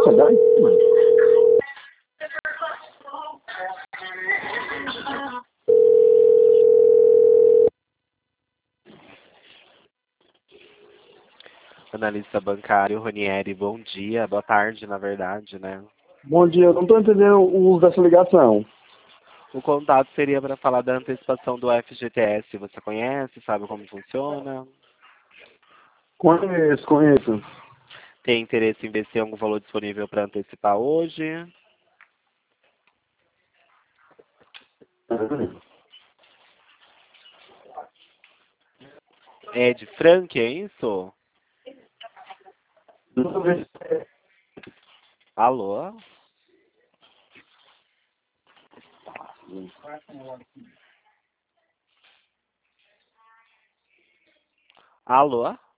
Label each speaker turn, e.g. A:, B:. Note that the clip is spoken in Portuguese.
A: Saudade, mano.
B: Analista bancário, Ronieri, bom dia. Boa tarde, na verdade, né?
A: Bom dia, eu não estou entendendo o uso dessa ligação.
B: O contato seria para falar da antecipação do FGTS. Você conhece, sabe como funciona?
A: Conheço.
B: Tem interesse em ver se tem algum valor disponível para antecipar hoje? É de Frank, é isso? Alô? Alô?